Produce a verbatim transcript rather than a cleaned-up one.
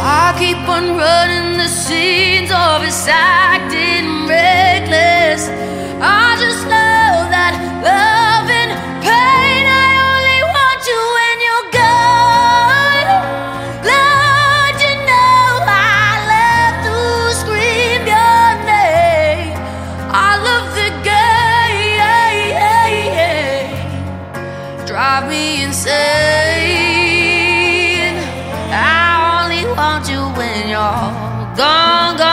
I keep on running the scenes of his acting reckless. I just know that love and pain, I only want you when you're gone. Lord, you know I love to scream your name. I love the game, drive me insane. I only want you when you're gone, gone.